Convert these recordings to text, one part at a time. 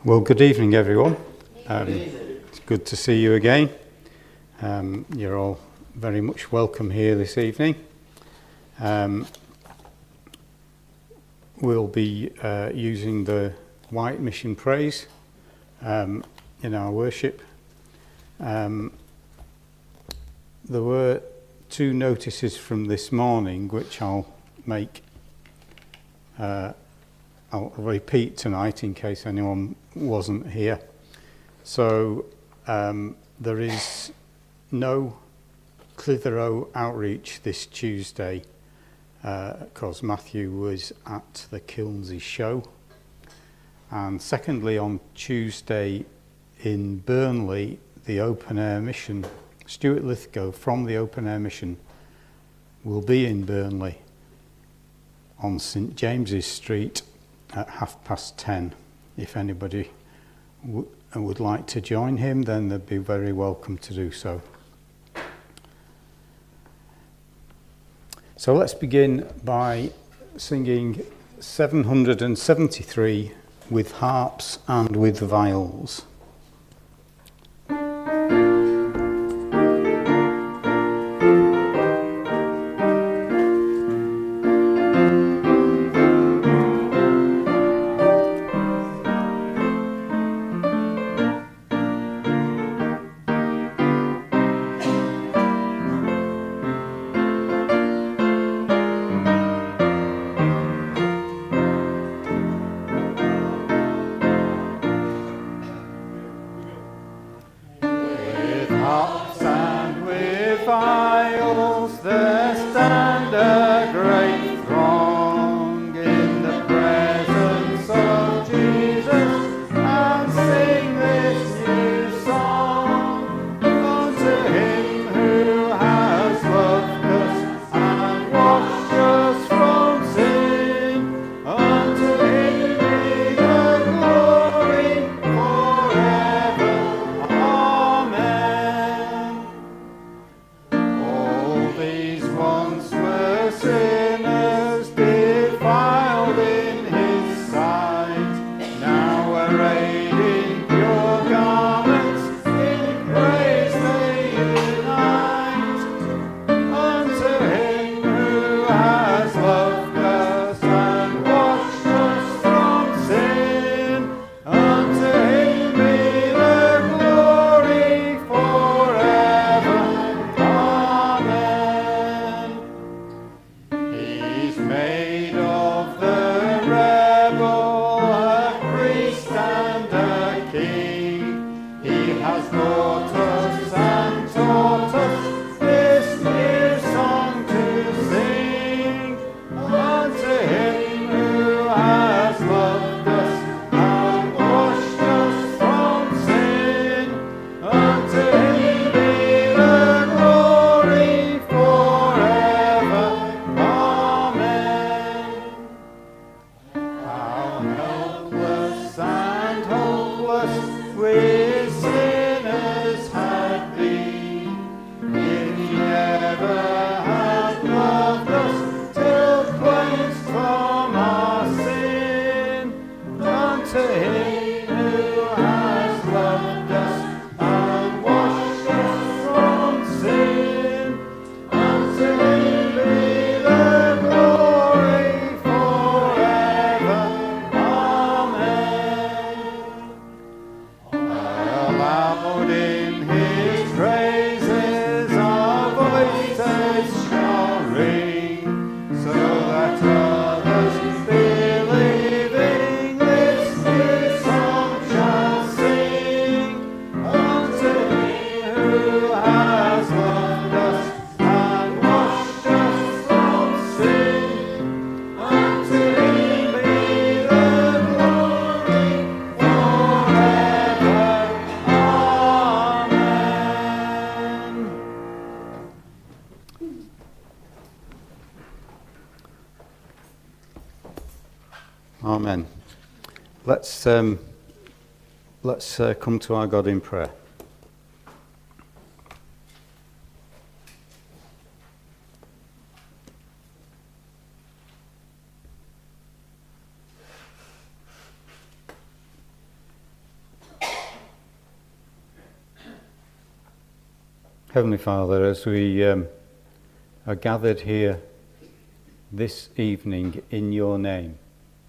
Well, good evening, everyone. It's good to see you again. You're all very much welcome here this evening. We'll be using the White Mission Praise in our worship. There were two notices from this morning which I'll make. I'll repeat tonight in case anyone wasn't here. So there is no Clitheroe outreach this Tuesday because Matthew was at the Kilnsey show. And secondly, on Tuesday in Burnley, the Open Air Mission, Stuart Lithgow from the Open Air Mission will be in Burnley on St James's Street at 10:30. If anybody would like to join him, then they'd be very welcome to do so. So let's begin by singing 773 with harps and with viols. Amen. Let's come to our God in prayer. Heavenly Father, as we are gathered here this evening in your name,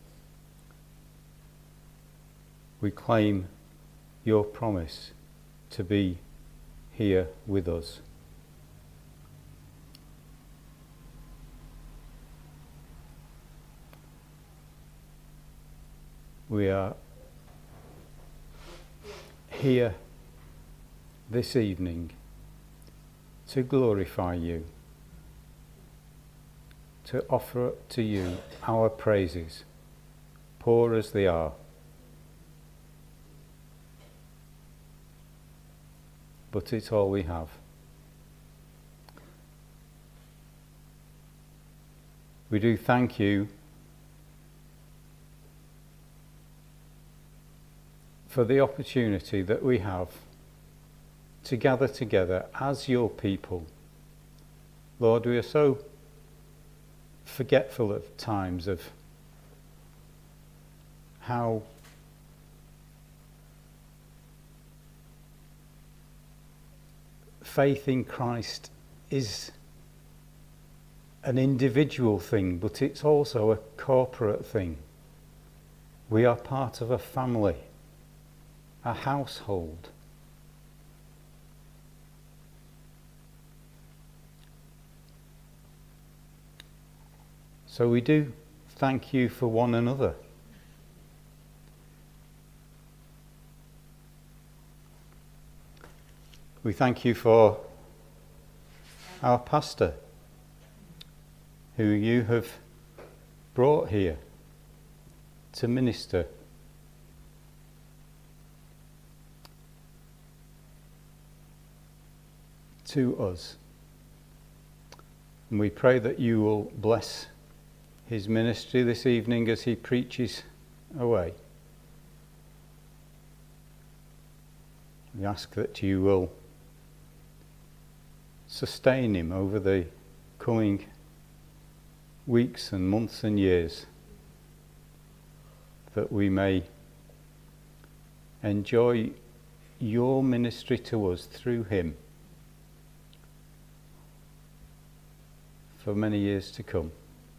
we claim your promise to be here with us. We are here this evening to glorify you, to offer to you our praises, poor as they are. But it's all we have. We do thank you for the opportunity that we have to gather together as your people. Lord, we are so forgetful at times of how faith in Christ is an individual thing, but it's also a corporate thing. We are part of a family, a household. So we do thank you for one another. We thank you for our pastor, who you have brought here to minister to us. And we pray that you will bless his ministry this evening as he preaches away. We ask that you will sustain him over the coming weeks and months and years, that we may enjoy your ministry to us through him for many years to come.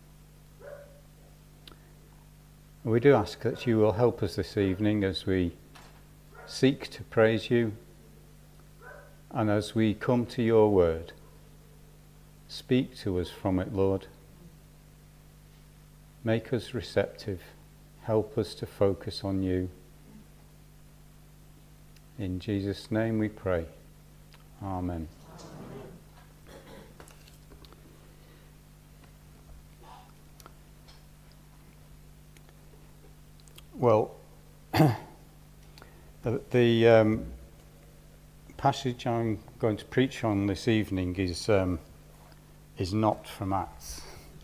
We do ask that you will help us this evening as we seek to praise you, and as we come to your word. Speak to us from it, Lord. Make us receptive. Help us to focus on you. In Jesus' name we pray. Amen. Well, the passage I'm going to preach on this evening is not from Acts.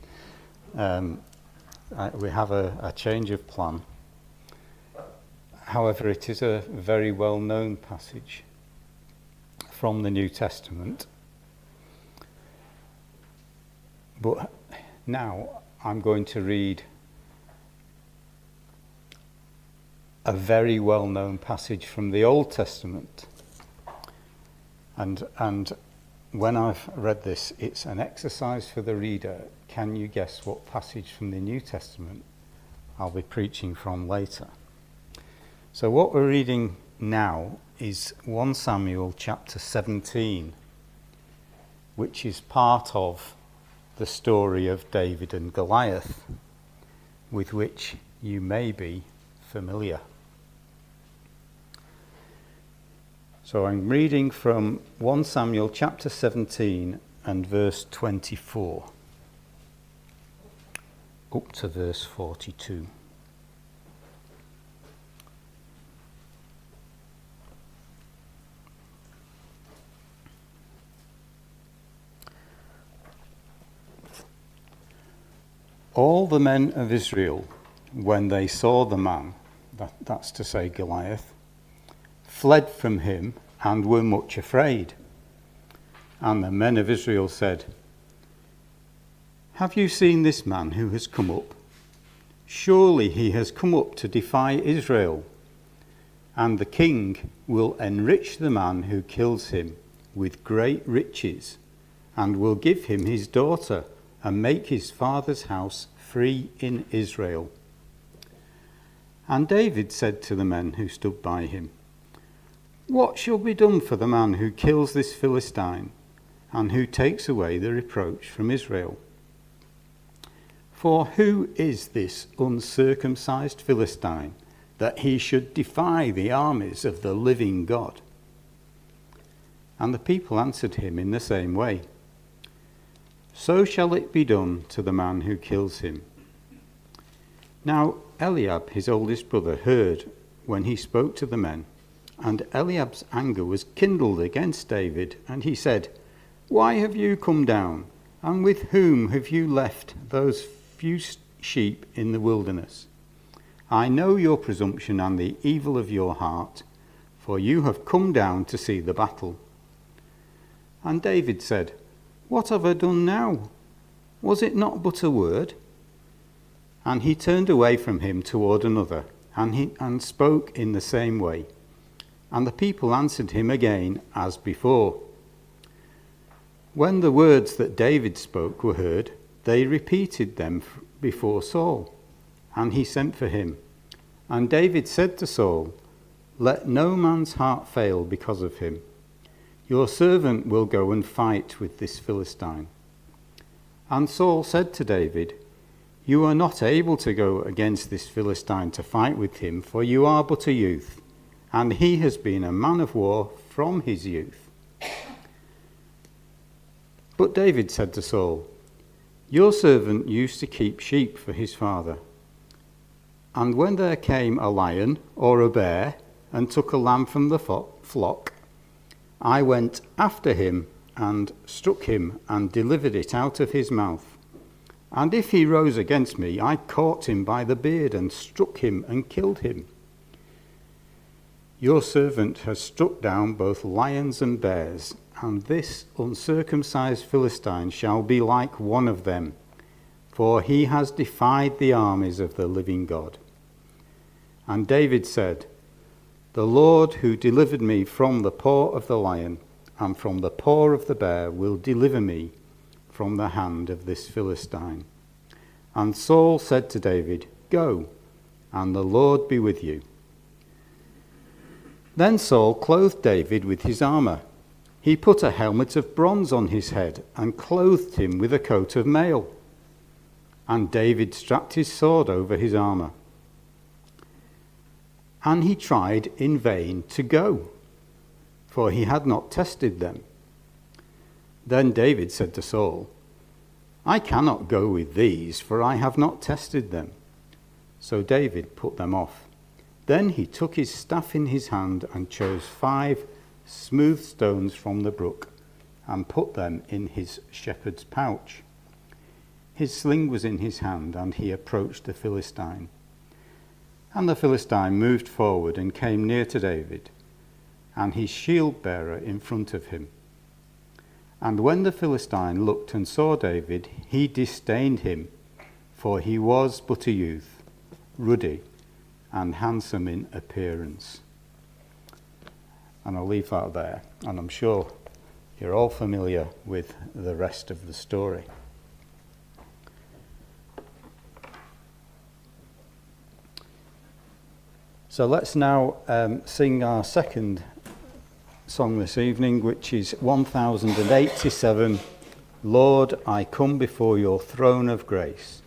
We have a change of plan. However, it is a very well-known passage from the New Testament. But now I'm going to read a very well-known passage from the Old Testament. And when I've read this, it's an exercise for the reader. Can you guess what passage from the New Testament I'll be preaching from later? So what we're reading now is 1 Samuel chapter 17, which is part of the story of David and Goliath, with which you may be familiar. So I'm reading from 1 Samuel chapter 17 and verse 24 up to verse 42. All the men of Israel, when they saw the man, that's to say Goliath, fled from him and were much afraid. And the men of Israel said, "Have you seen this man who has come up? Surely he has come up to defy Israel. And the king will enrich the man who kills him with great riches, and will give him his daughter, and make his father's house free in Israel." And David said to the men who stood by him, "What shall be done for the man who kills this Philistine, and who takes away the reproach from Israel? For who is this uncircumcised Philistine, that he should defy the armies of the living God?" And the people answered him in the same way, "So shall it be done to the man who kills him." Now Eliab, his oldest brother, heard when he spoke to the men, and Eliab's anger was kindled against David, and he said, "Why have you come down, and with whom have you left those few sheep in the wilderness? I know your presumption and the evil of your heart, for you have come down to see the battle." And David said, "What have I done now? Was it not but a word?" And he turned away from him toward another, and spoke in the same way. And the people answered him again as before. When the words that David spoke were heard, they repeated them before Saul, and he sent for him. And David said to Saul, "Let no man's heart fail because of him. Your servant will go and fight with this Philistine." And Saul said to David, "You are not able to go against this Philistine to fight with him, for you are but a youth, and he has been a man of war from his youth." But David said to Saul, "Your servant used to keep sheep for his father. And when there came a lion or a bear and took a lamb from the flock, I went after him and struck him and delivered it out of his mouth. And if he rose against me, I caught him by the beard and struck him and killed him. Your servant has struck down both lions and bears, and this uncircumcised Philistine shall be like one of them, for he has defied the armies of the living God." And David said, "The Lord who delivered me from the paw of the lion and from the paw of the bear will deliver me from the hand of this Philistine." And Saul said to David, "Go, and the Lord be with you." Then Saul clothed David with his armor. He put a helmet of bronze on his head and clothed him with a coat of mail. And David strapped his sword over his armor. And he tried in vain to go, for he had not tested them. Then David said to Saul, "I cannot go with these, for I have not tested them." So David put them off. Then he took his staff in his hand and chose 5 smooth stones from the brook and put them in his shepherd's pouch. His sling was in his hand, and he approached the Philistine. And the Philistine moved forward and came near to David, and his shield-bearer in front of him. And when the Philistine looked and saw David, he disdained him, for he was but a youth, ruddy and handsome in appearance. And I'll leave that there, and I'm sure you're all familiar with the rest of the story. So let's now sing our second song this evening, which is 1087, "Lord, I come before your throne of grace."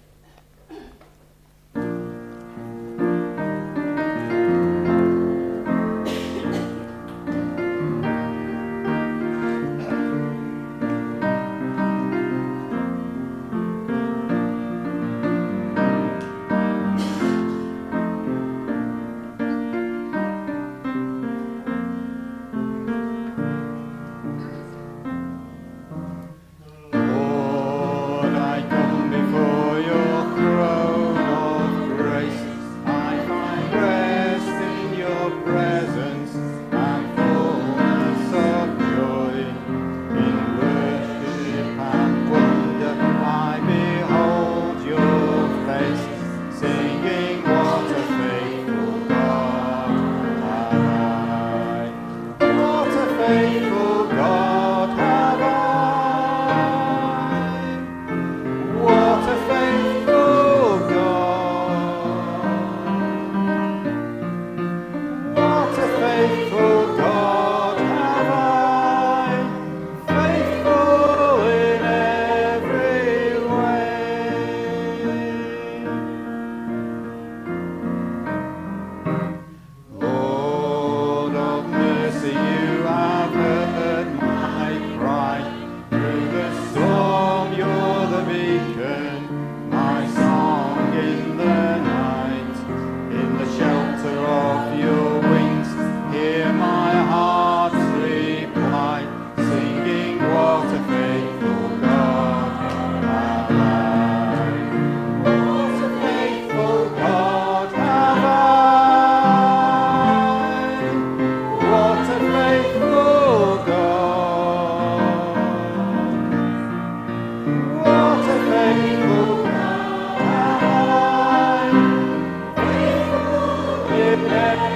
Faithful God.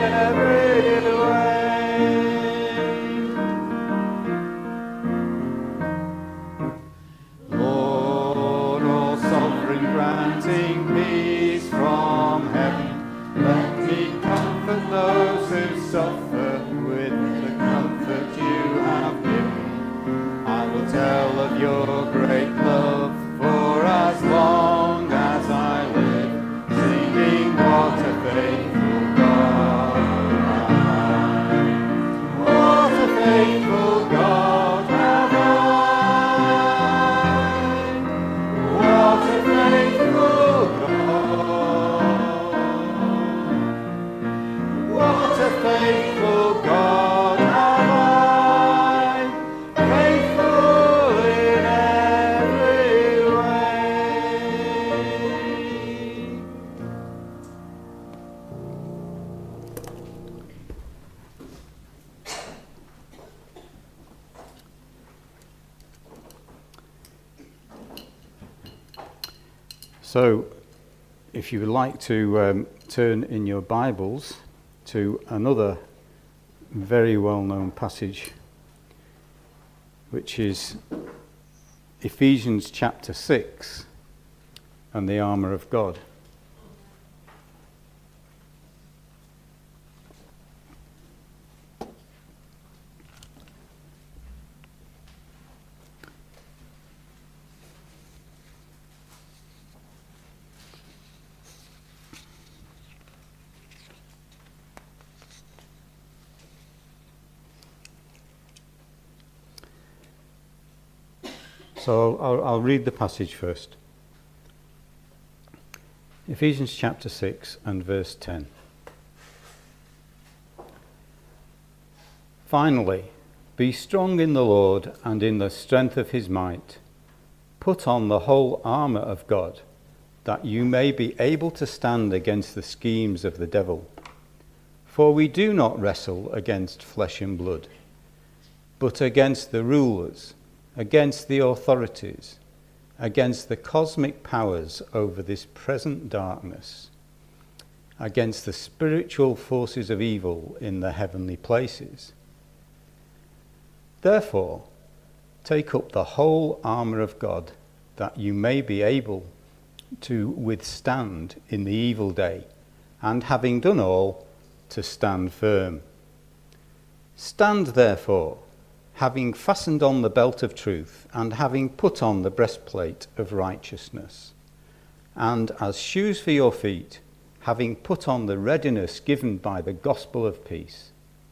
every way. Lord, all sovereign, granting peace from heaven, let me comfort those who suffer with the comfort you have given. I will tell of your great love for as long as I live, singing what a faithful God am I. What a faithful God have I. What a faithful God. What a faithful God have I. Faithful in every way. So, if you would like to turn in your Bibles to another very well-known passage, which is Ephesians chapter 6 and the armour of God. So I'll read the passage first. Ephesians chapter 6 and verse 10. Finally, be strong in the Lord and in the strength of his might. Put on the whole armour of God, that you may be able to stand against the schemes of the devil. For we do not wrestle against flesh and blood, but against the rulers, against the authorities, against the cosmic powers over this present darkness, against the spiritual forces of evil in the heavenly places. Therefore, take up the whole armour of God, that you may be able to withstand in the evil day, and having done all, to stand firm. Stand therefore, having fastened on the belt of truth, and having put on the breastplate of righteousness, and as shoes for your feet, having put on the readiness given by the gospel of peace.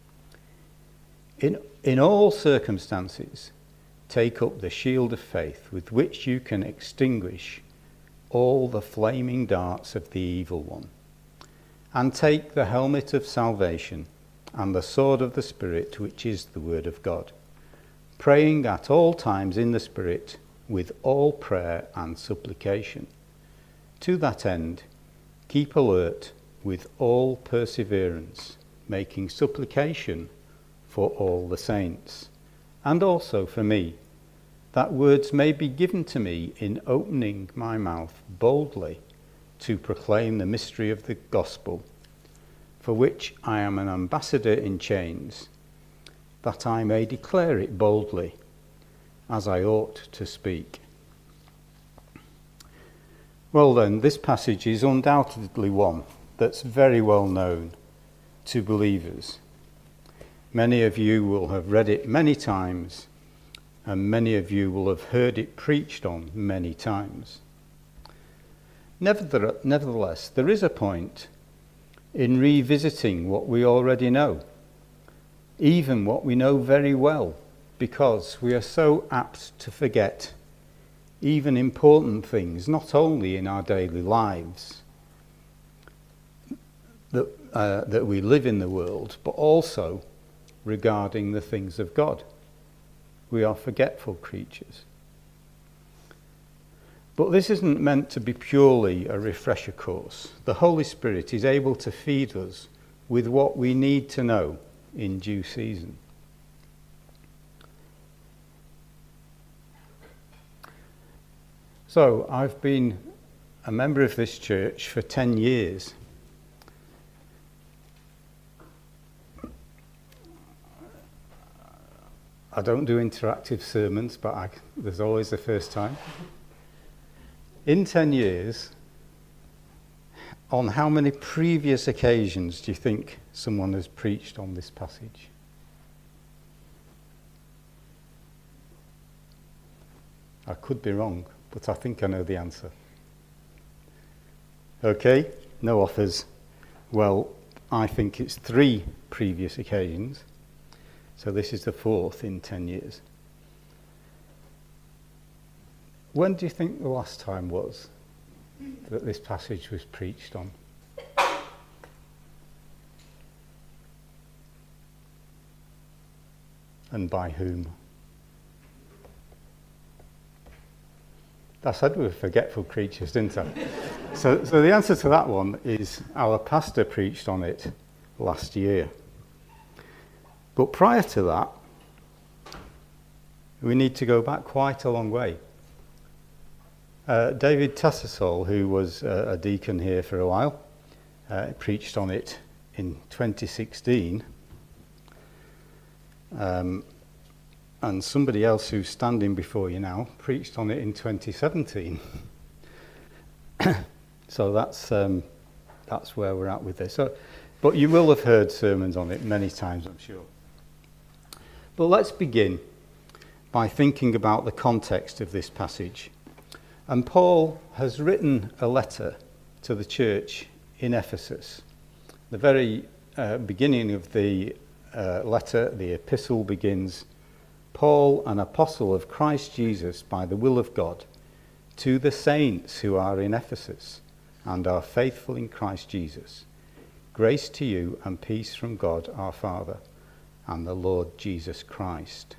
In all circumstances, take up the shield of faith, with which you can extinguish all the flaming darts of the evil one, and take the helmet of salvation and the sword of the Spirit, which is the word of God, praying at all times in the Spirit with all prayer and supplication. To that end, keep alert with all perseverance, making supplication for all the saints, and also for me, that words may be given to me in opening my mouth boldly to proclaim the mystery of the gospel, for which I am an ambassador in chains, that I may declare it boldly, as I ought to speak. Well then, this passage is undoubtedly one that's very well known to believers. Many of you will have read it many times, and many of you will have heard it preached on many times. Nevertheless, there is a point in revisiting what we already know, even what we know very well, because we are so apt to forget even important things, not only in our daily lives, that we live in the world, but also regarding the things of God. We are forgetful creatures. But this isn't meant to be purely a refresher course. The Holy Spirit is able to feed us with what we need to know in due season. So, I've been a member of this church for 10 years. I don't do interactive sermons, but there's always the first time. In 10 years, on how many previous occasions do you think someone has preached on this passage? I could be wrong, but I think I know the answer. Okay, no offers. Well, I think it's 3 previous occasions. So this is the 4th in 10 years. When do you think the last time was that this passage was preached on? And by whom? I said we were forgetful creatures, didn't I? So the answer to that one is our pastor preached on it last year. But prior to that, we need to go back quite a long way. David Tattersall, who was a deacon here for a while, preached on it in 2016. And somebody else who's standing before you now preached on it in 2017. So that's where we're at with this. But you will have heard sermons on it many times, I'm sure. But let's begin by thinking about the context of this passage. And Paul has written a letter to the church in Ephesus. The very beginning of the letter, the epistle begins, Paul, an apostle of Christ Jesus by the will of God, to the saints who are in Ephesus and are faithful in Christ Jesus. Grace to you and peace from God our Father and the Lord Jesus Christ.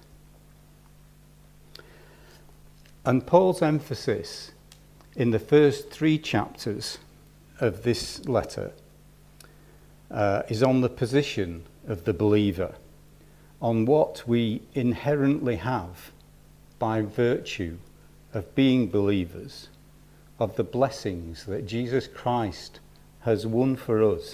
And Paul's emphasis in the first 3 chapters of this letter is on the position of the believer, on what we inherently have by virtue of being believers, of the blessings that Jesus Christ has won for us.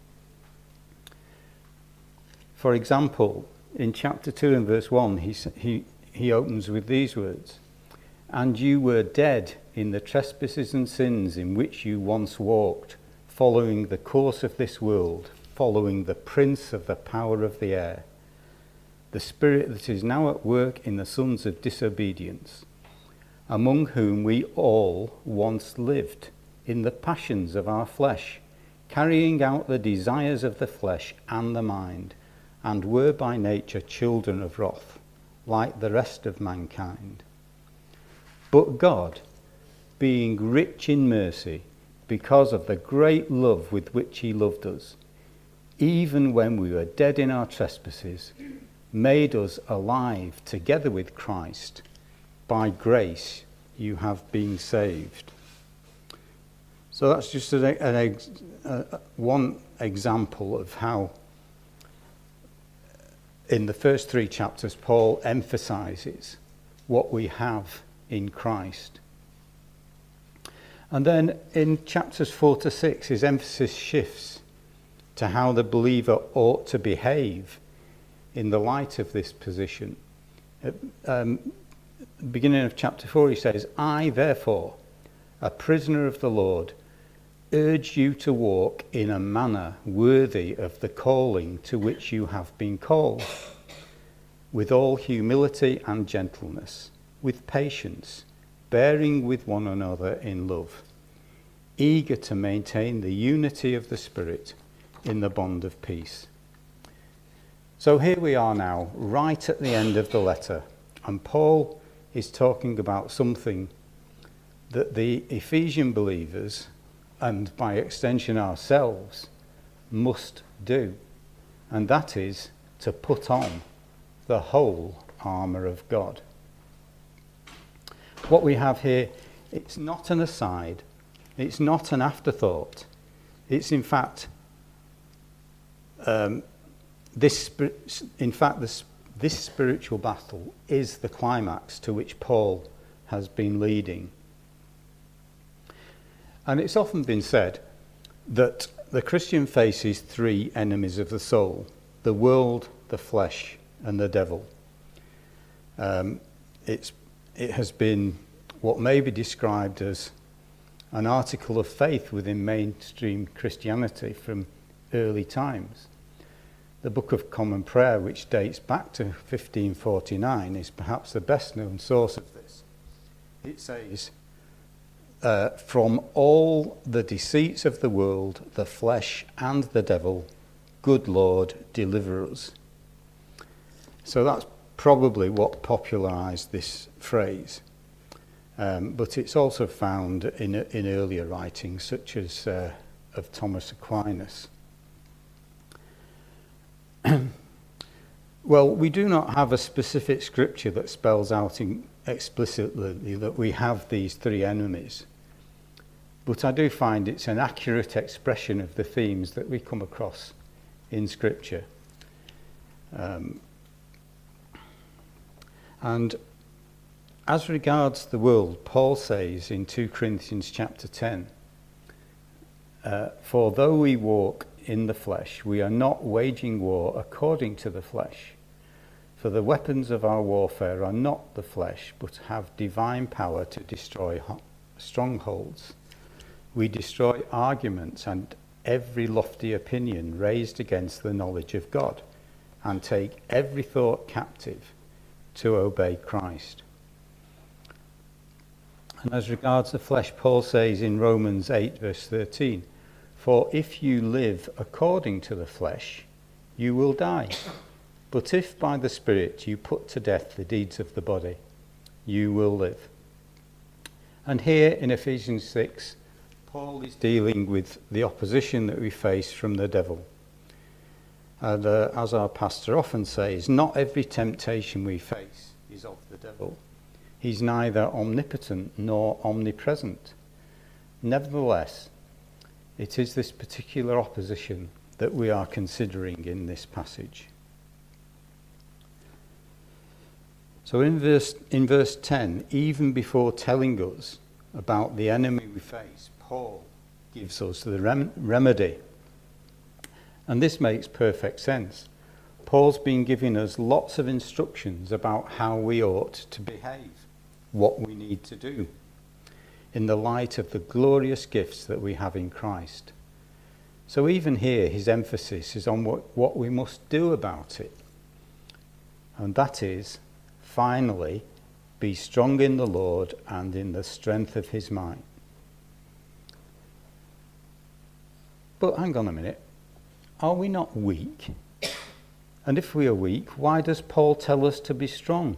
For example, in chapter 2 and verse 1, he opens with these words, "And you were dead in the trespasses and sins in which you once walked, following the course of this world, following the prince of the power of the air, the spirit that is now at work in the sons of disobedience, among whom we all once lived in the passions of our flesh, carrying out the desires of the flesh and the mind, and were by nature children of wrath, like the rest of mankind. But God, being rich in mercy, because of the great love with which he loved us, even when we were dead in our trespasses, made us alive together with Christ. By grace you have been saved." So that's just one example of how in the first 3 chapters Paul emphasizes what we have in Christ. And then in chapters 4 to 6 his emphasis shifts to how the believer ought to behave in the light of this position. At the beginning of chapter 4 he says, "I therefore, a prisoner of the Lord, urge you to walk in a manner worthy of the calling to which you have been called, with all humility and gentleness, with patience, bearing with one another in love, eager to maintain the unity of the Spirit in the bond of peace." So here we are now, right at the end of the letter, and Paul is talking about something that the Ephesian believers, and by extension ourselves, must do, and that is to put on the whole armour of God. What we have here, it's not an aside, it's not an afterthought, it's in fact this spiritual battle is the climax to which Paul has been leading. And it's often been said that the Christian faces 3 enemies of the soul: the world, the flesh, and the devil. It has been what may be described as an article of faith within mainstream Christianity from early times. The Book of Common Prayer, which dates back to 1549, is perhaps the best known source of this. It says, from all the deceits of the world, the flesh and the devil, good Lord, deliver us. So that's probably what popularised this phrase. But it's also found in earlier writings, such as of Thomas Aquinas. Well, we do not have a specific scripture that spells out explicitly that we have these three enemies. But I do find it's an accurate expression of the themes that we come across in Scripture. And as regards the world, Paul says in 2 Corinthians chapter 10, for though we walk in the flesh, we are not waging war according to the flesh. For the weapons of our warfare are not the flesh, but have divine power to destroy strongholds. We destroy arguments and every lofty opinion raised against the knowledge of God, and take every thought captive to obey Christ. And as regards the flesh, Paul says in Romans 8 verse 13, for if you live according to the flesh, you will die. But if by the Spirit you put to death the deeds of the body, you will live. And here in Ephesians 6, Paul is dealing with the opposition that we face from the devil. And as our pastor often says, not every temptation we face is of the devil. He's neither omnipotent nor omnipresent. Nevertheless, it is this particular opposition that we are considering in this passage. So in verse 10, even before telling us about the enemy we face, Paul gives us the remedy. And this makes perfect sense. Paul's been giving us lots of instructions about how we ought to behave, what we need to do, in the light of the glorious gifts that we have in Christ. So even here, his emphasis is on what we must do about it. And that is, finally, be strong in the Lord and in the strength of his might. But hang on a minute. Are we not weak? And if we are weak, why does Paul tell us to be strong?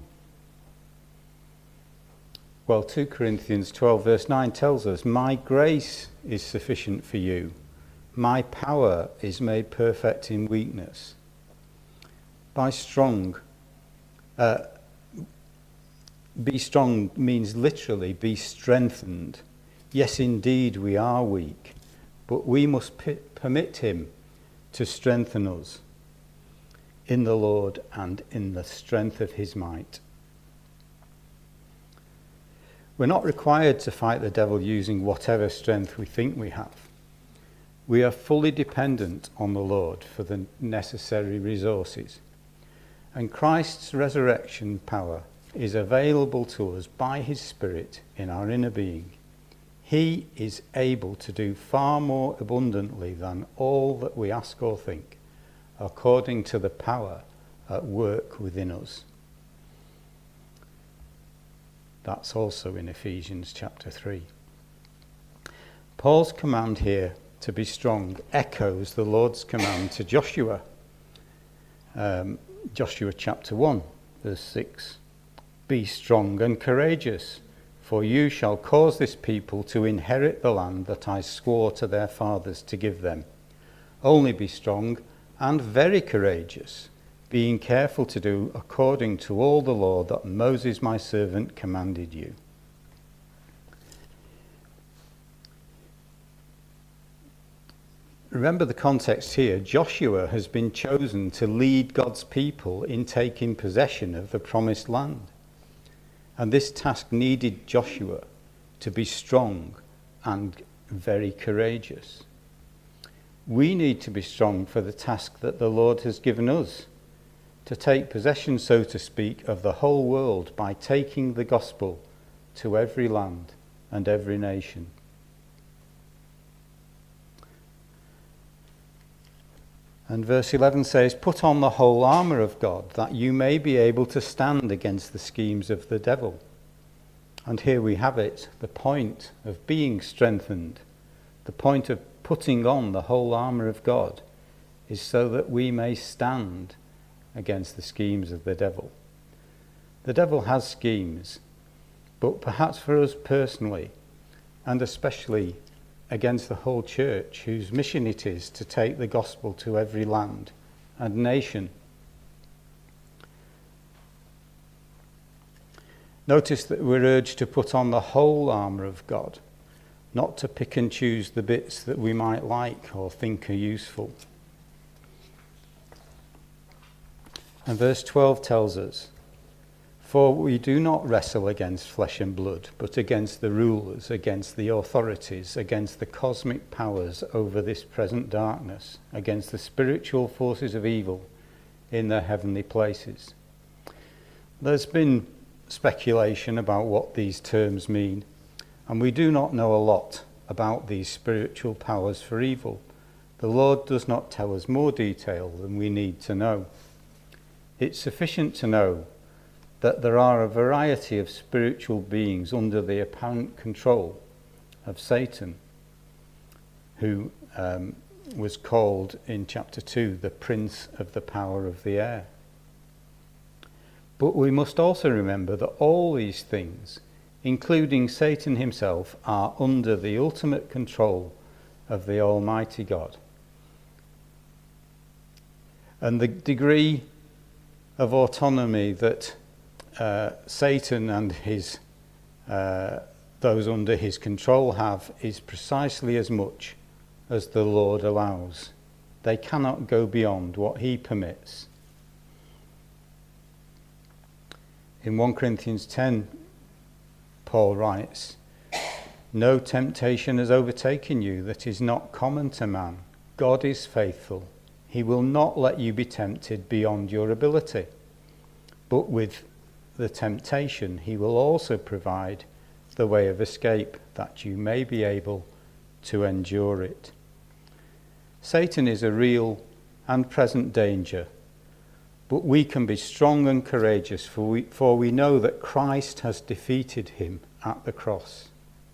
Well, 2 Corinthians 12 verse 9 tells us, my grace is sufficient for you. My power is made perfect in weakness. By strong, be strong means literally be strengthened. Yes, indeed, we are weak, but we must permit him to strengthen us in the Lord and in the strength of his might. We're not required to fight the devil using whatever strength we think we have. We are fully dependent on the Lord for the necessary resources. And Christ's resurrection power is available to us by his Spirit in our inner being. He is able to do far more abundantly than all that we ask or think, according to the power at work within us. That's also in Ephesians chapter 3. Paul's command here to be strong echoes the Lord's command to Joshua. Joshua chapter 1, verse 6. Be strong and courageous, for you shall cause this people to inherit the land that I swore to their fathers to give them. Only be strong and very courageous, being careful to do according to all the law that Moses my servant commanded you. Remember the context here. Joshua has been chosen to lead God's people in taking possession of the promised land. And this task needed Joshua to be strong and very courageous. We need to be strong for the task that the Lord has given us, to take possession, so to speak, of the whole world by taking the gospel to every land and every nation. And verse 11 says, "Put on the whole armour of God, that you may be able to stand against the schemes of the devil." And here we have it, the point of being strengthened, the point of putting on the whole armour of God, is so that we may stand against the schemes of the devil. The devil has schemes, but perhaps for us personally, and especially against the whole church, whose mission it is to take the gospel to every land and nation. Notice that we're urged to put on the whole armour of God, not to pick and choose the bits that we might like or think are useful. And verse 12 tells us, "For we do not wrestle against flesh and blood, but against the rulers, against the authorities, against the cosmic powers over this present darkness, against the spiritual forces of evil in the heavenly places." There's been speculation about what these terms mean, and we do not know a lot about these spiritual powers for evil. The Lord does not tell us more detail than we need to know. It's sufficient to know that there are a variety of spiritual beings under the apparent control of Satan, who was called in chapter 2 the prince of the power of the air. But we must also remember that all these things, including Satan himself, are under the ultimate control of the Almighty God. And the degree of autonomy that Satan and his those under his control have is precisely as much as the Lord allows. They cannot go beyond what he permits. In 1 Corinthians 10, Paul writes, "No temptation has overtaken you that is not common to man. God is faithful. He will not let you be tempted beyond your ability. But with the temptation, he will also provide the way of escape, that you may be able to endure it." Satan is a real and present danger, but we can be strong and courageous, for we know that Christ has defeated him at the cross.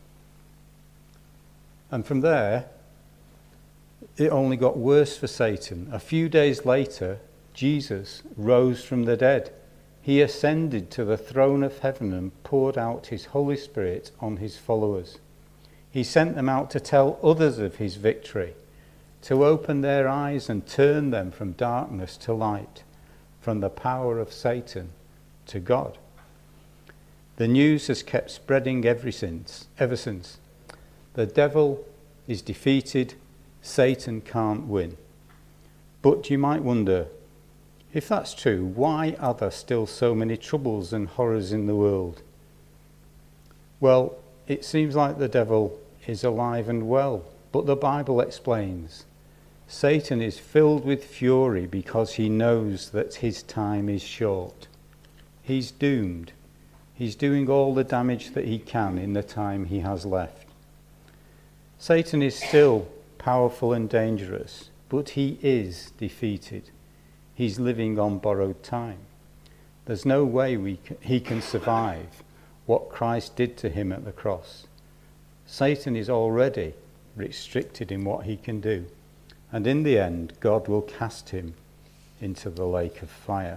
And from there, it only got worse for Satan. A few days later, Jesus rose from the dead. He ascended to the throne of heaven and poured out his Holy Spirit on his followers. He sent them out to tell others of his victory, to open their eyes and turn them from darkness to light, from the power of Satan to God. The news has kept spreading ever since. The devil is defeated, Satan can't win. But you might wonder, if that's true, why are there still so many troubles and horrors in the world? Well, it seems like the devil is alive and well, but the Bible explains Satan is filled with fury because he knows that his time is short. He's doomed. He's doing all the damage that he can in the time he has left. Satan is still powerful and dangerous, but he is defeated. He's living on borrowed time. There's no way he can survive what Christ did to him at the cross. Satan is already restricted in what he can do, and in the end, God will cast him into the lake of fire.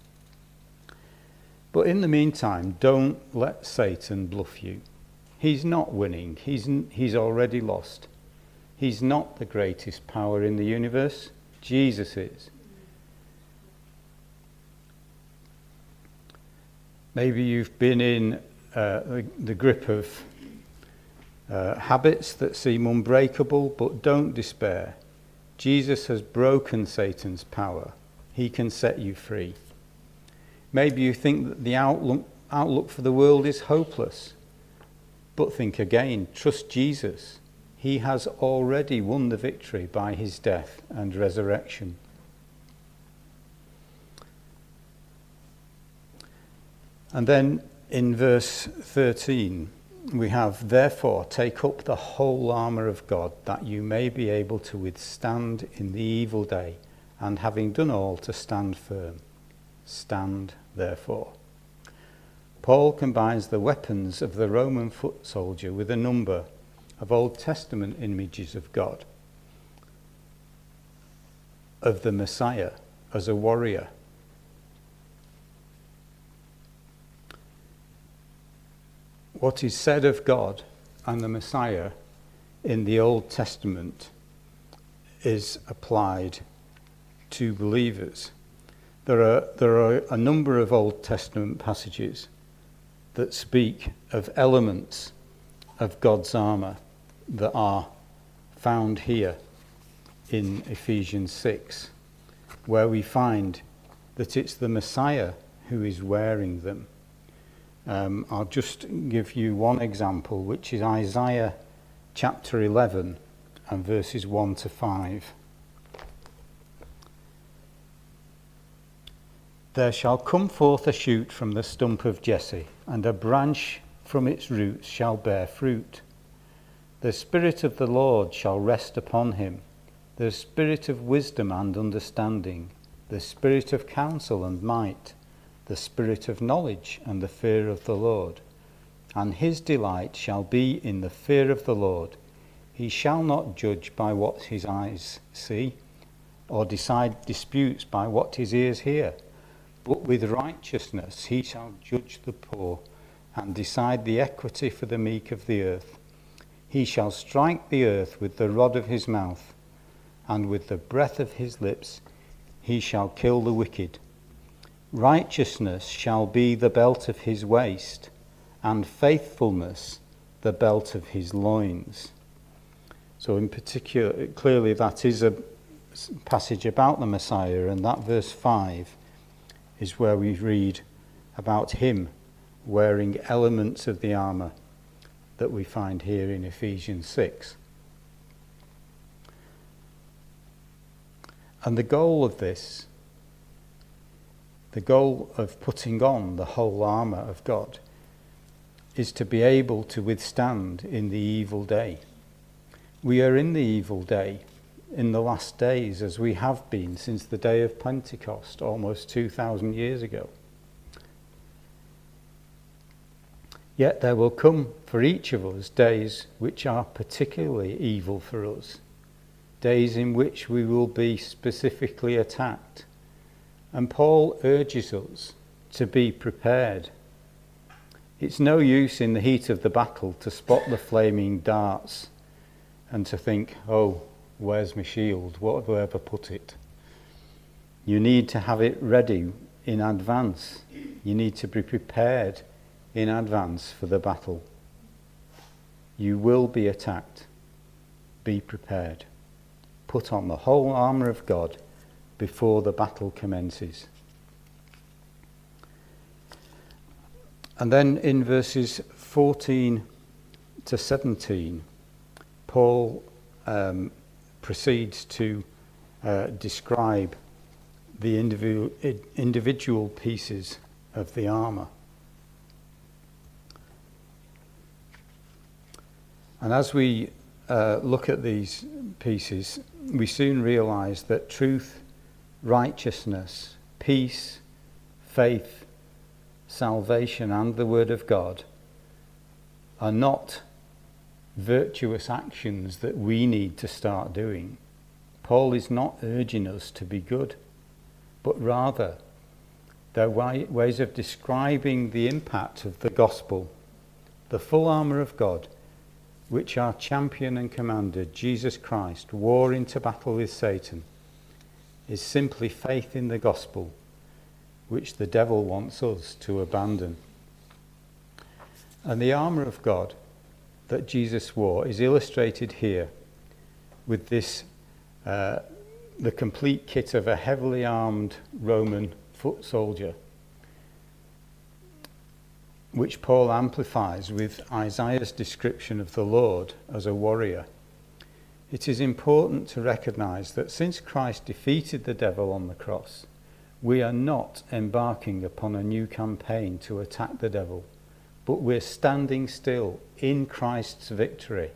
But in the meantime, don't let Satan bluff you. He's not winning. He's already lost. He's not the greatest power in the universe. Jesus is. Maybe you've been in the grip of habits that seem unbreakable, but don't despair. Jesus has broken Satan's power. He can set you free. Maybe you think that the outlook for the world is hopeless, but think again. Trust Jesus. He has already won the victory by his death and resurrection. And then in verse 13, we have, therefore, take up the whole armour of God, that you may be able to withstand in the evil day, and having done all, to stand firm. Stand, therefore. Paul combines the weapons of the Roman foot soldier with a number of Old Testament images of God, of the Messiah as a warrior. What is said of God and the Messiah in the Old Testament is applied to believers. There are a number of Old Testament passages that speak of elements of God's armour that are found here in Ephesians 6, where we find that it's the Messiah who is wearing them. I'll just give you one example, which is Isaiah chapter 11 and verses 1 to 5. There shall come forth a shoot from the stump of Jesse, and a branch from its roots shall bear fruit. The Spirit of the Lord shall rest upon him, the Spirit of wisdom and understanding, the Spirit of counsel and might, the Spirit of knowledge and the fear of the Lord. And his delight shall be in the fear of the Lord. He shall not judge by what his eyes see, or decide disputes by what his ears hear. But with righteousness he shall judge the poor, and decide the equity for the meek of the earth. He shall strike the earth with the rod of his mouth, and with the breath of his lips he shall kill the wicked. Righteousness shall be the belt of his waist, and faithfulness the belt of his loins. So in particular, clearly that is a passage about the Messiah, and that verse 5 is where we read about him wearing elements of the armour that we find here in Ephesians 6. And the goal of this, the goal of putting on the whole armour of God, is to be able to withstand in the evil day. We are in the evil day, in the last days, as we have been since the day of Pentecost, almost 2,000 years ago. Yet there will come for each of us days which are particularly evil for us, days in which we will be specifically attacked. And Paul urges us to be prepared. It's no use in the heat of the battle to spot the flaming darts and to think, oh, where's my shield? What have I ever put it? You need to have it ready in advance. You need to be prepared in advance for the battle. You will be attacked. Be prepared. Put on the whole armour of God before the battle commences. And then in verses 14 to 17, Paul proceeds to describe the individual pieces of the armour. And as we look at these pieces, we soon realise that truth, righteousness, peace, faith, salvation and the Word of God are not virtuous actions that we need to start doing. Paul is not urging us to be good, but rather they're ways of describing the impact of the gospel, the full armour of God, which our champion and commander, Jesus Christ, wore into battle with Satan, is simply faith in the gospel, which the devil wants us to abandon. And the armour of God that Jesus wore is illustrated here with this, the complete kit of a heavily armed Roman foot soldier, which Paul amplifies with Isaiah's description of the Lord as a warrior. It is important to recognise that since Christ defeated the devil on the cross, We are not embarking upon a new campaign to attack the devil, but we're standing still in Christ's victory.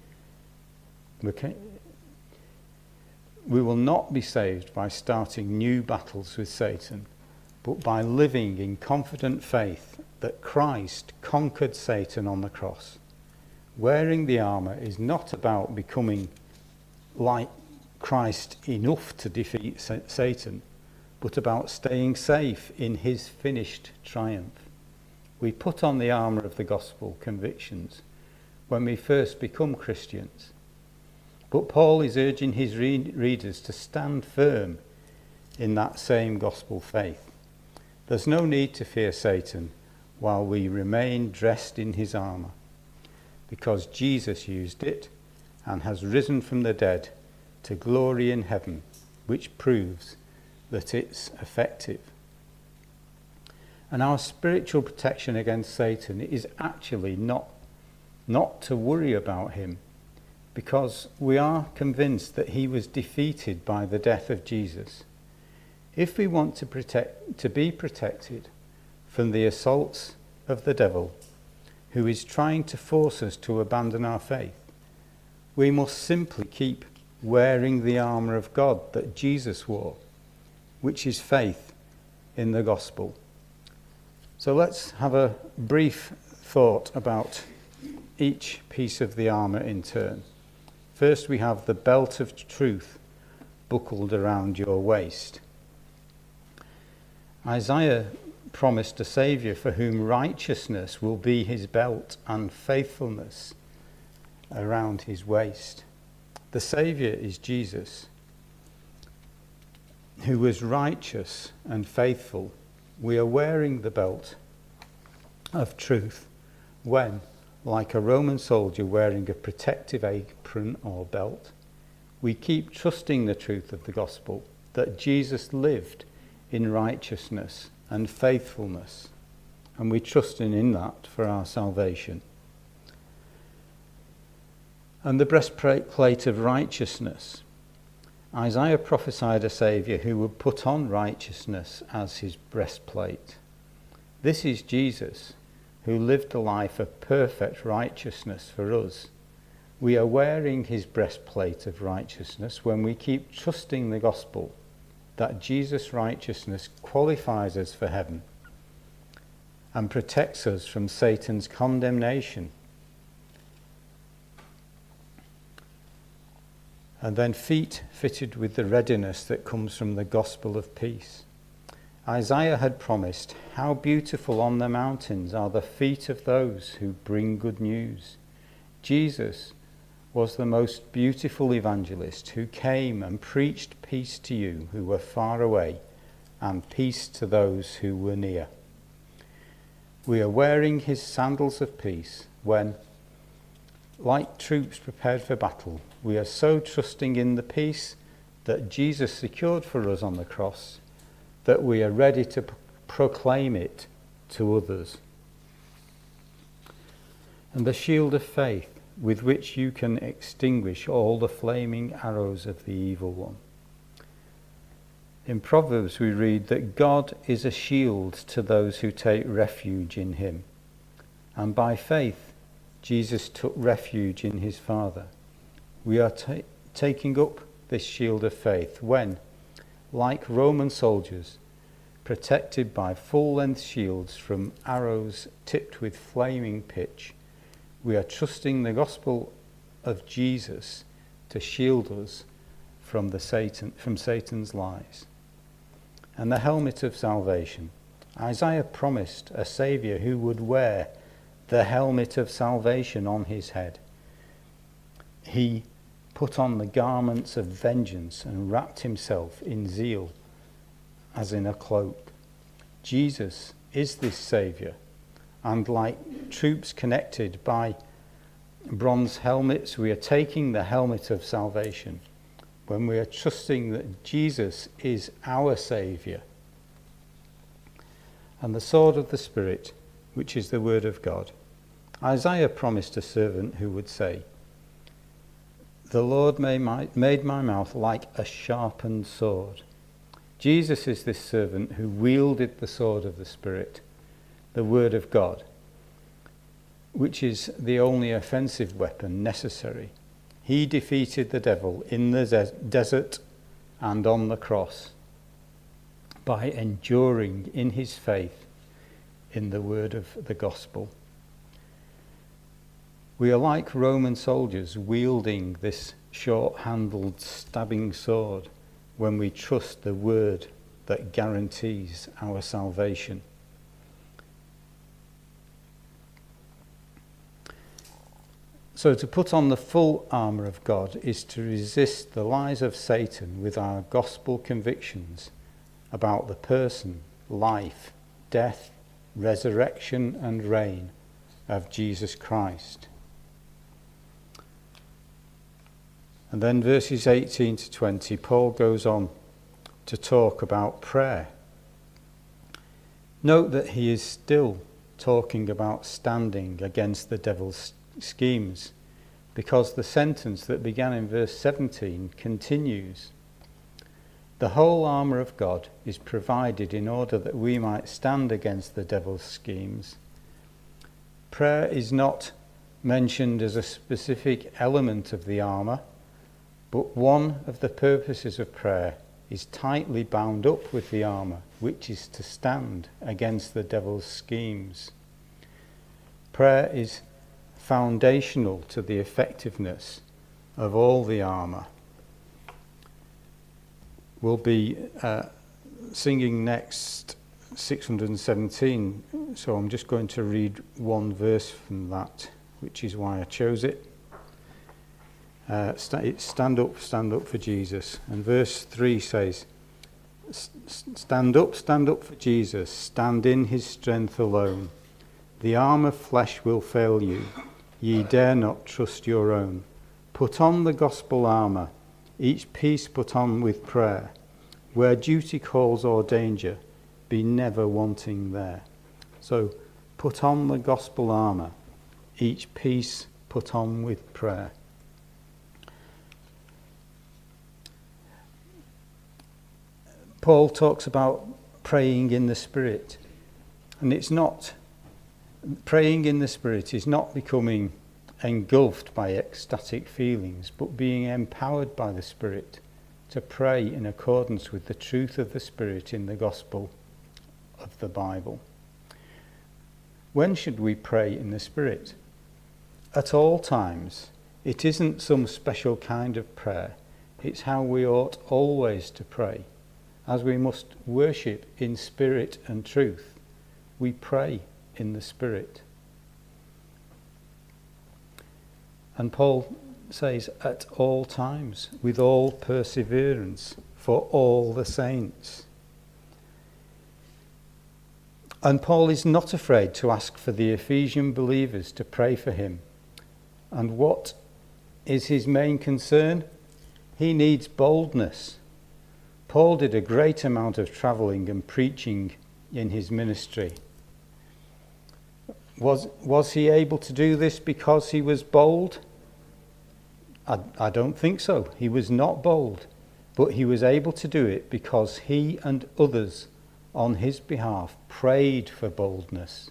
We will not be saved by starting new battles with Satan, but by living in confident faith that Christ conquered Satan on the cross. Wearing the armour is not about becoming like Christ enough to defeat Satan, but about staying safe in his finished triumph. We put on the armour of the gospel convictions when we first become Christians. But Paul is urging his readers to stand firm in that same gospel faith. There's no need to fear Satan while we remain dressed in his armour, because Jesus used it and has risen from the dead to glory in heaven, which proves that it's effective. And our spiritual protection against Satan is actually not to worry about him, because we are convinced that he was defeated by the death of Jesus. If we want to be protected from the assaults of the devil, who is trying to force us to abandon our faith, we must simply keep wearing the armour of God that Jesus wore, which is faith in the gospel. So let's have a brief thought about each piece of the armour in turn. First, we have the belt of truth buckled around your waist. Isaiah promised a saviour for whom righteousness will be his belt and faithfulness around his waist. The saviour is Jesus, who was righteous and faithful. We are wearing the belt of truth when, like a Roman soldier wearing a protective apron or belt, we keep trusting the truth of the gospel, that Jesus lived in righteousness and faithfulness, and we trust in that for our salvation. And the breastplate of righteousness. Isaiah prophesied a saviour who would put on righteousness as his breastplate. This is Jesus, who lived a life of perfect righteousness for us. We are wearing his breastplate of righteousness when we keep trusting the gospel, that Jesus' righteousness qualifies us for heaven and protects us from Satan's condemnation. And then feet fitted with the readiness that comes from the gospel of peace. Isaiah had promised, "How beautiful on the mountains are the feet of those who bring good news." Jesus was the most beautiful evangelist who came and preached peace to you who were far away and peace to those who were near. We are wearing his sandals of peace when, like troops prepared for battle, we are so trusting in the peace that Jesus secured for us on the cross that we are ready to proclaim it to others. And the shield of faith with which you can extinguish all the flaming arrows of the evil one. In Proverbs we read that God is a shield to those who take refuge in him. And by faith, Jesus took refuge in his Father. We are taking up this shield of faith when, like Roman soldiers, protected by full-length shields from arrows tipped with flaming pitch, we are trusting the gospel of Jesus to shield us from Satan's lies. And the helmet of salvation. Isaiah promised a saviour who would wear the helmet of salvation on his head. He put on the garments of vengeance and wrapped himself in zeal as in a cloak. Jesus is this saviour, and like troops connected by bronze helmets, we are taking the helmet of salvation when we are trusting that Jesus is our saviour. And the sword of the Spirit, which is the word of God. Isaiah promised a servant who would say, "The Lord made my mouth like a sharpened sword." Jesus is this servant who wielded the sword of the Spirit, the Word of God, which is the only offensive weapon necessary. He defeated the devil in the desert and on the cross by enduring in his faith in the word of the gospel. We are like Roman soldiers wielding this short-handled stabbing sword when we trust the word that guarantees our salvation. So to put on the full armour of God is to resist the lies of Satan with our gospel convictions about the person, life, death, resurrection and reign of Jesus Christ. And then verses 18 to 20, Paul goes on to talk about prayer. Note that he is still talking about standing against the devil's schemes, because the sentence that began in verse 17 continues. The whole armour of God is provided in order that we might stand against the devil's schemes. Prayer is not mentioned as a specific element of the armour, but one of the purposes of prayer is tightly bound up with the armour, which is to stand against the devil's schemes. Prayer is foundational to the effectiveness of all the armour. We'll be singing next 617, so I'm just going to read one verse from that, which is why I chose it. Stand up for Jesus. And verse 3 says, stand up for Jesus, stand in his strength alone. The arm of flesh will fail you, ye dare not trust your own. Put on the gospel armour, each piece put on with prayer. Where duty calls or danger, be never wanting there. So put on the gospel armour, each piece put on with prayer. Paul talks about praying in the Spirit, and it's not, praying in the Spirit is not becoming engulfed by ecstatic feelings, but being empowered by the Spirit to pray in accordance with the truth of the Spirit in the gospel of the Bible. When should we pray in the Spirit? At all times. It isn't some special kind of prayer. It's how we ought always to pray. As we must worship in spirit and truth, we pray in the Spirit. And Paul says, at all times, with all perseverance, for all the saints. And Paul is not afraid to ask for the Ephesian believers to pray for him. And what is his main concern? He needs boldness. Paul did a great amount of travelling and preaching in his ministry. Was he able to do this because he was bold? I don't think so. He was not bold, but he was able to do it because he and others on his behalf prayed for boldness.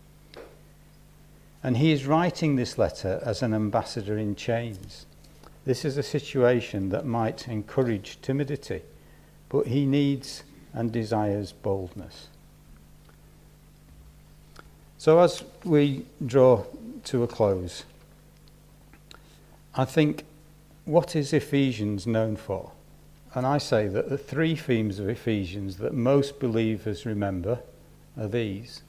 And he is writing this letter as an ambassador in chains. This is a situation that might encourage timidity, but he needs and desires boldness. So as we draw to a close, I think, what is Ephesians known for? And I say that the three themes of Ephesians that most believers remember are these.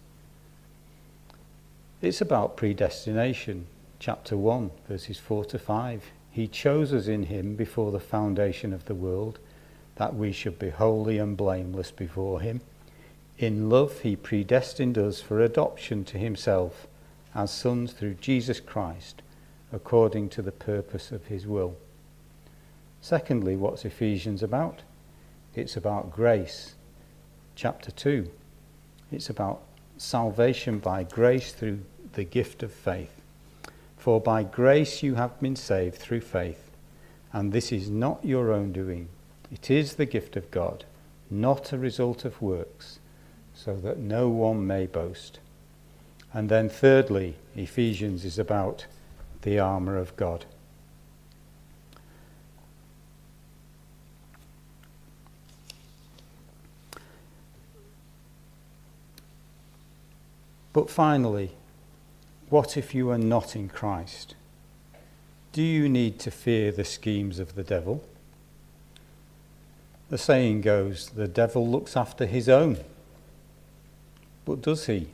It's about predestination. Chapter 1, verses 4 to 5. He chose us in him before the foundation of the world, that we should be holy and blameless before him. In love he predestined us for adoption to himself as sons through Jesus Christ, according to the purpose of his will. Secondly, what's Ephesians about? It's about grace. Chapter 2. It's about salvation by grace through the gift of faith. For by grace you have been saved through faith, and this is not your own doing. It is the gift of God, not a result of works, so that no one may boast. And then thirdly, Ephesians is about the armour of God. But finally, what if you are not in Christ? Do you need to fear the schemes of the devil? The saying goes, the devil looks after his own. But does he?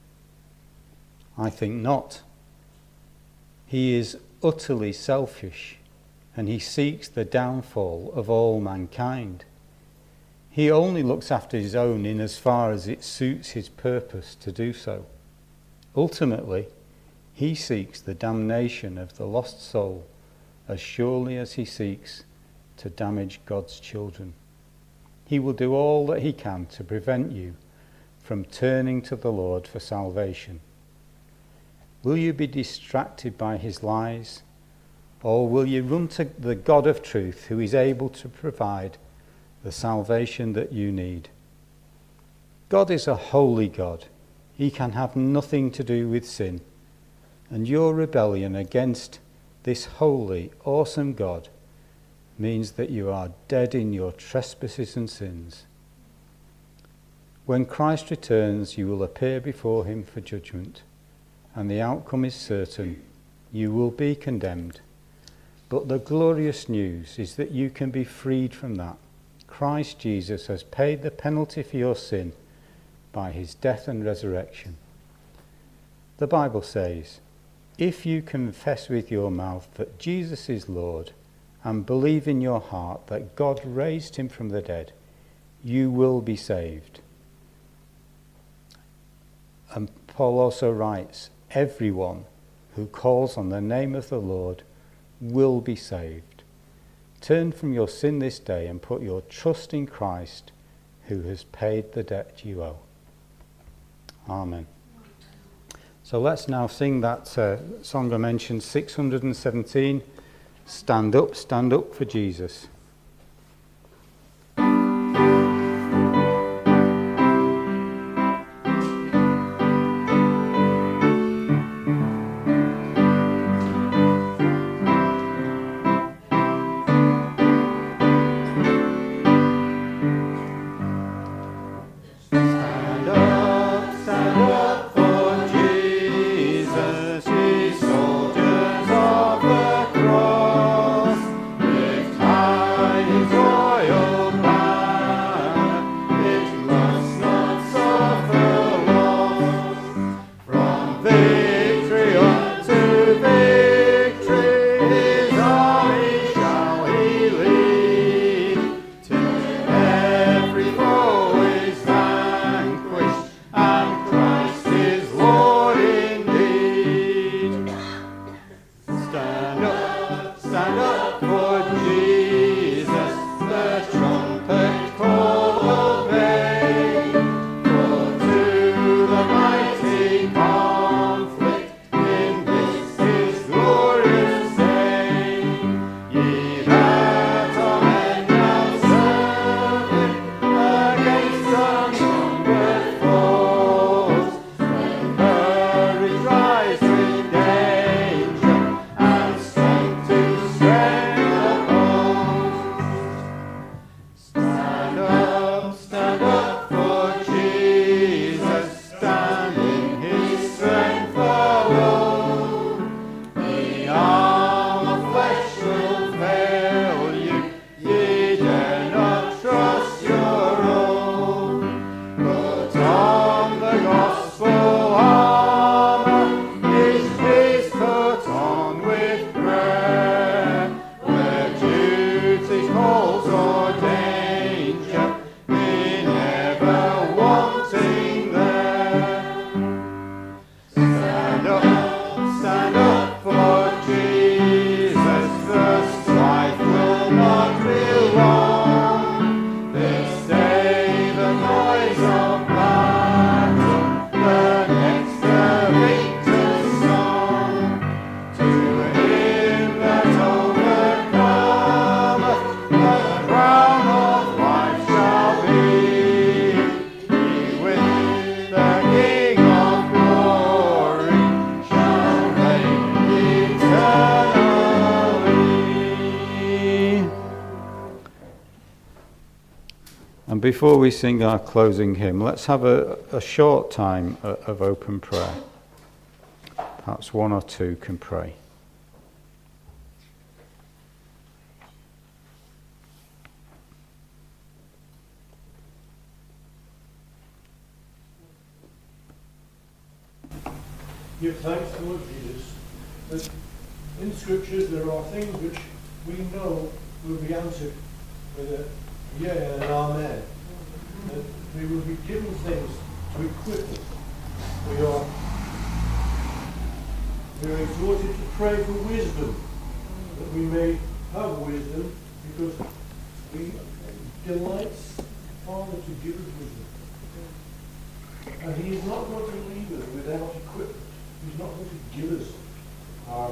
I think not. He is utterly selfish, and he seeks the downfall of all mankind. He only looks after his own in as far as it suits his purpose to do so. Ultimately, he seeks the damnation of the lost soul as surely as he seeks to damage God's children. He will do all that he can to prevent you from turning to the Lord for salvation. Will you be distracted by his lies, or will you run to the God of truth who is able to provide the salvation that you need? God is a holy God. He can have nothing to do with sin, and your rebellion against this holy, awesome God means that you are dead in your trespasses and sins. When Christ returns, you will appear before him for judgment, and the outcome is certain. You will be condemned. But the glorious news is that you can be freed from that. Christ Jesus has paid the penalty for your sin by his death and resurrection. The Bible says, if you confess with your mouth that Jesus is Lord and believe in your heart that God raised him from the dead, you will be saved. And Paul also writes, everyone who calls on the name of the Lord will be saved. Turn from your sin this day and put your trust in Christ, who has paid the debt you owe. Amen. So let's now sing that song I mentioned, 617, Stand Up for Jesus. High before we sing our closing hymn, let's have a short time of open prayer. Perhaps one or two can pray. Give thanks, Lord Jesus, that in Scriptures there are things which we know will be answered with a yea and an amen. That we will be given things to equip us. We are exhorted to pray for wisdom, that we may have wisdom, because we delights Father to give us wisdom. And He is not going to leave us without equipment. He's not going to give us our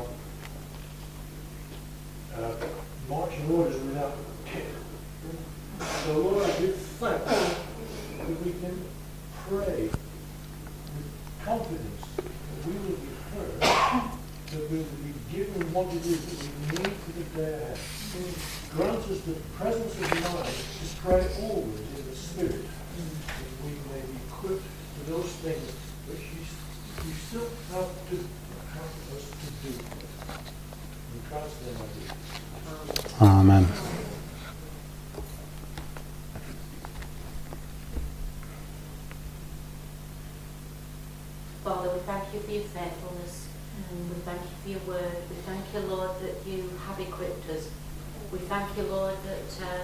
marching orders without kit. So Lord, I give thanks that we can pray with confidence that we will be heard, that we will be given what it is that we need for the day ahead. Grant us the presence of mind to pray always in the Spirit, that we may be equipped for those things which you still have to help us to do. In Christ's name I do. Amen. Father, we thank you for your faithfulness. We thank you for your word. We thank you, Lord, that you have equipped us. We thank you, Lord, that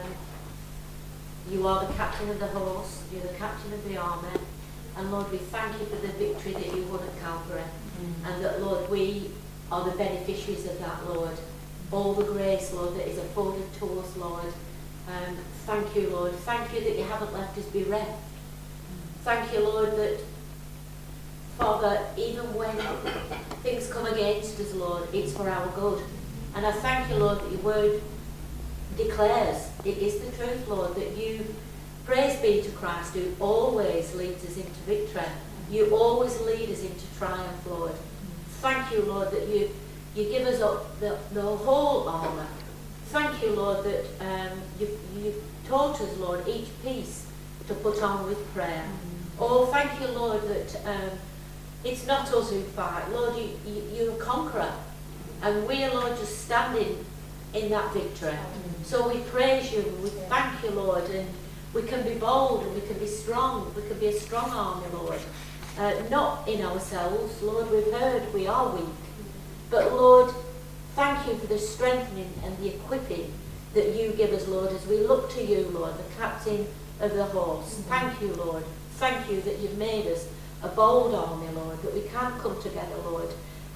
you are the captain of the horse, you're the captain of the army. And Lord, we thank you for the victory that you won at Calvary. And that, Lord, we are the beneficiaries of that, Lord. All the grace, Lord, that is afforded to us, Lord. Thank you, Lord. Thank you that you haven't left us bereft. Thank you, Lord, that, Father, even when things come against us, Lord, it's for our good. And I thank you, Lord, that your word declares, it is the truth, Lord, that you, praise be to Christ, who always leads us into victory. You always lead us into triumph, Lord. Thank you, Lord, that you give us the whole armour. Thank you, Lord, that you've taught us, Lord, each piece to put on with prayer. Oh, thank you, Lord, that it's not us who fight. Lord, you're a conqueror. And we are, Lord, just standing in that victory. So we praise you, we thank you, Lord, and we can be bold and we can be strong. We can be a strong army, Lord. Not in ourselves, Lord, we've heard we are weak. But, Lord, thank you for the strengthening and the equipping that you give us, Lord, as we look to you, Lord, the captain of the horse. Thank you, Lord. Thank you that you've made us a bold army, Lord, that we can come together, Lord.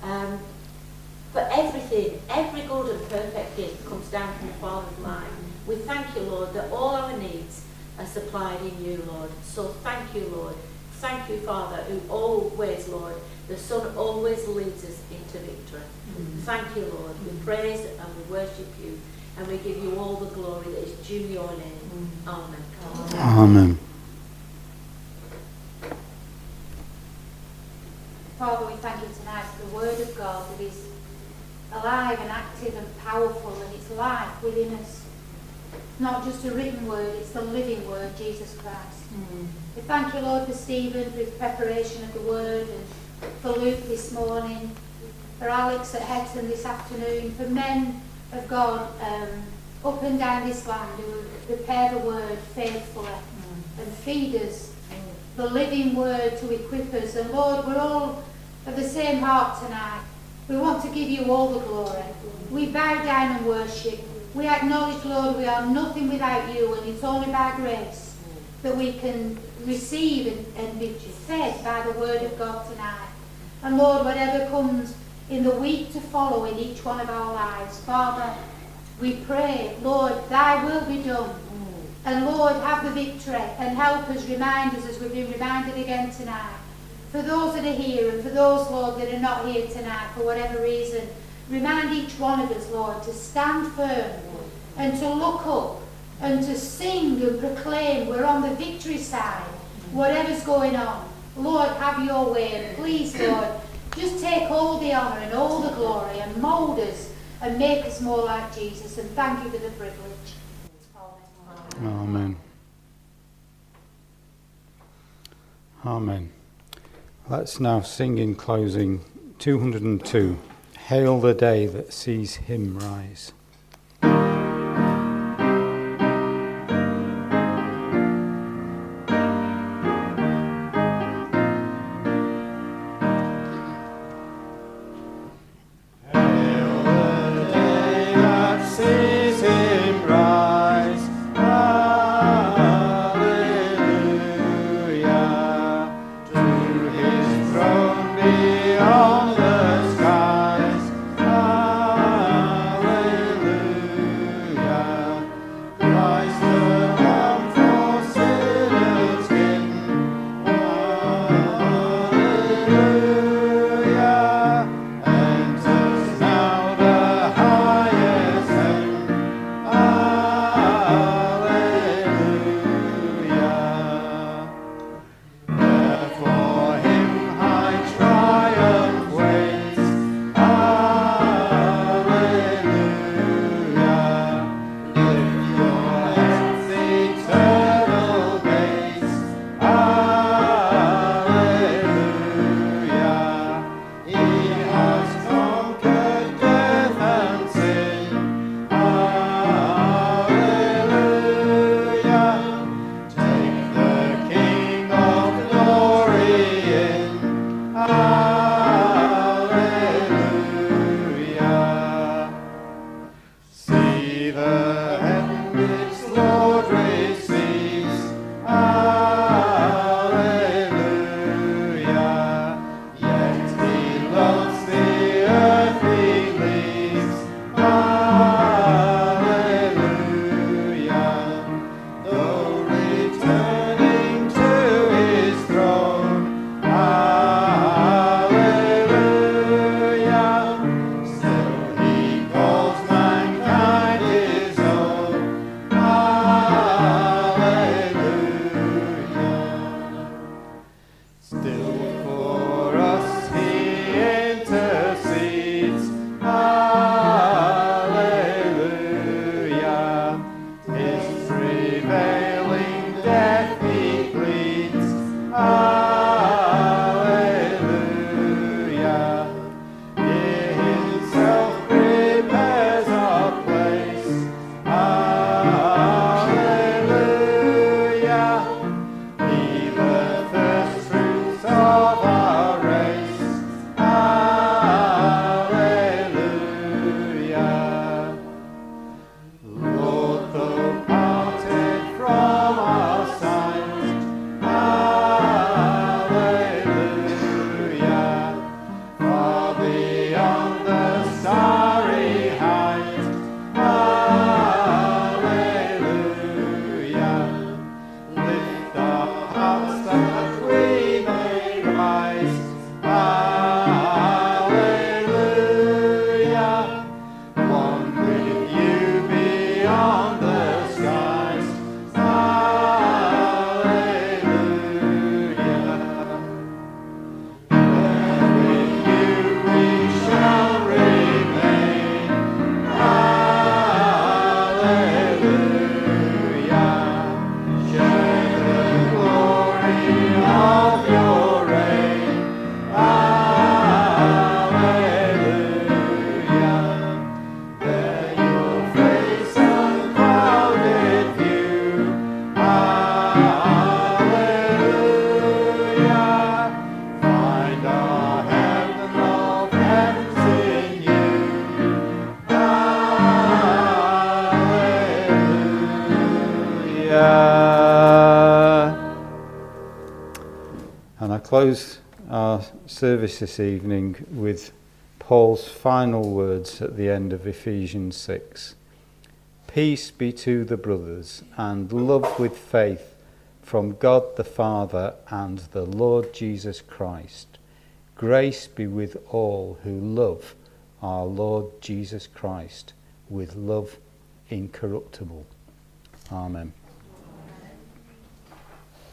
For everything, every good and perfect gift comes down from the Father's mind. We thank you, Lord, that all our needs are supplied in you, Lord. So thank you, Lord. Thank you, Father, who always, Lord, the Son always leads us into victory. Thank you, Lord. We praise and we worship you, and we give you all the glory that is due your name. Amen. Amen. Father, we thank you tonight for the word of God that is alive and active and powerful, and it's life within us. Not just a written word, it's the living word, Jesus Christ. We thank you, Lord, for Stephen, for his preparation of the word, and for Luke this morning, for Alex at Hetton this afternoon, for men of God up and down this land who prepare the word faithfully and feed us the living word to equip us. And Lord, we're all of the same heart tonight. We want to give you all the glory. We bow down and worship. We acknowledge, Lord, we are nothing without you, and it's only by grace that we can receive and be fed by the word of God tonight. And Lord, whatever comes in the week to follow in each one of our lives, Father, we pray, Lord, thy will be done. And Lord, have the victory and help us, remind us as we've been reminded again tonight. For those that are here and for those, Lord, that are not here tonight for whatever reason, remind each one of us, Lord, to stand firm and to look up and to sing and proclaim we're on the victory side, whatever's going on. Lord, have your way. And please, Lord, just take all the honour and all the glory and mould us and make us more like Jesus. And thank you for the privilege. Amen. Amen. Let's now sing in closing 202, Hail the Day That Sees Him Rise. And I close our service this evening with Paul's final words at the end of Ephesians 6. Peace be to the brothers, and love with faith from God the Father and the Lord Jesus Christ. Grace be with all who love our Lord Jesus Christ with love incorruptible. Amen.